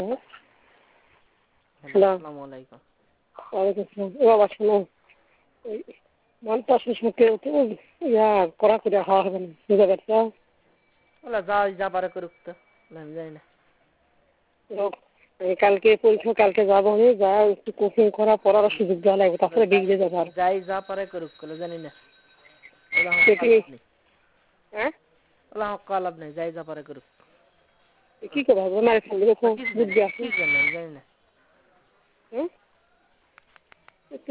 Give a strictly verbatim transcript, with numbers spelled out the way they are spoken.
Hello, আসসালামু আলাইকুম। ওয়ালাইকুম আসসালাম। ও বাবা শোনো, ওই মনটা শেষমুখে ইয়া করা করে হওয়া হবে না, বুঝতে পারছো? ওলা যা যা পারে করুক তো, আমি জানি না। কালকে পরীক্ষা, কালকে যাবো আমি, যা একটু কোচিং করা পড়ার সুযোগ দেওয়া লাগবে, তারপরে বিগড়ে যাবো। আর যাই যা পারে করুক, ওলা জানি না। ওলা হ্যাঁ, ওলা কালাব নেই, যাই যা পারে করুক। কি করবো মারে ফেলবে, বুদ্ধি আছে জানি না।